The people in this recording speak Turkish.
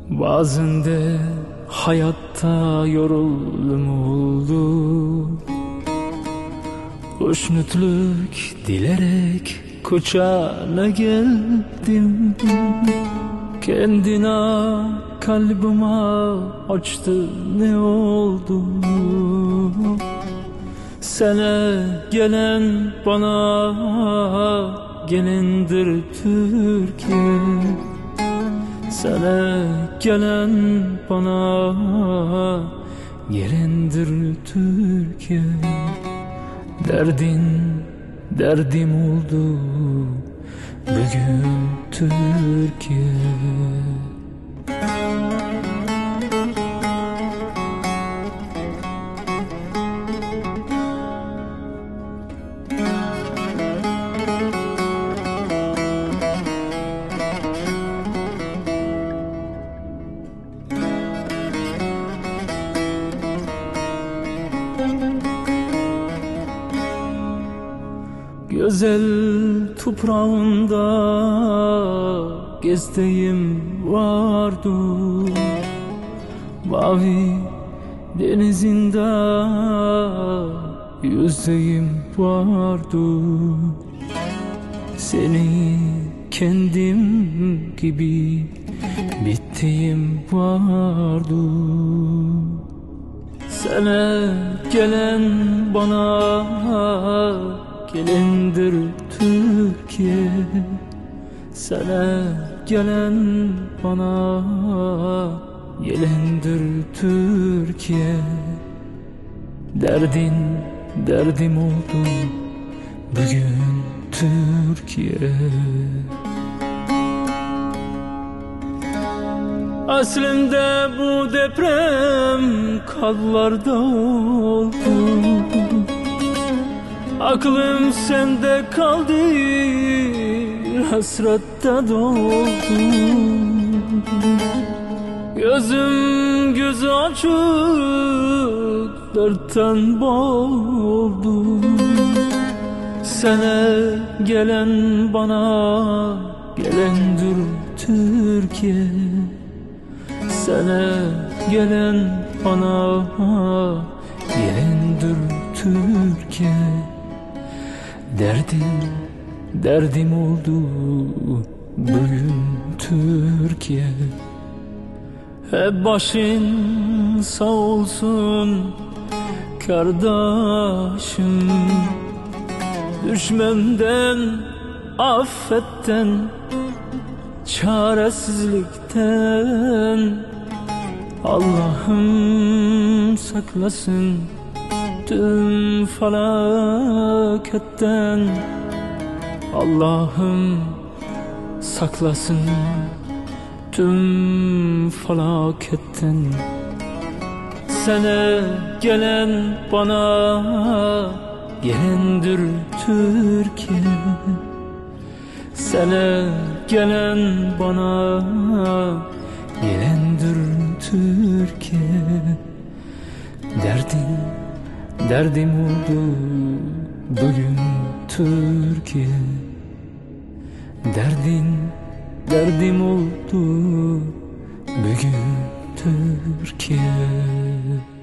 Bazen de hayatta yoruldum oldu. Hoşnutluk dilerek kucağına geldim. Kendine kalbime açtı, ne oldu? Sana gelen bana gelindir Türkiye. Sana gelen bana gelindir Türkiye. Derdin derdim oldu bugün Türkiye. Güzel toprağında gezdiğim vardı. Mavi denizinde yüzdüğüm vardı. Seni kendim gibi bittiğim vardı. Sana gelen bana gelindir Türkiye. Sana gelen bana gelindir Türkiye. Derdin derdim oldu bugün Türkiye. Aslında bu deprem kalplarda oldu. Aklım sende kaldı, hasrette doldu. Gözüm gözü açık, dertten boğuldu. Sana gelen bana gelendir Türkiye. Sana gelen bana gelendir Türkiye. Derdim oldu bugün Türkiye. Hep başın sağ olsun kardeşim. Düşmemden, affetten, çaresizlikten Allah'ım saklasın tüm felaketten. Allah'ım saklasın tüm felaketten. Sana gelen bana gelindir Türkiye. Sana gelen bana gelindir Türkiye. Derdim oldu bugün Türkiye. Derdim oldu bugün Türkiye.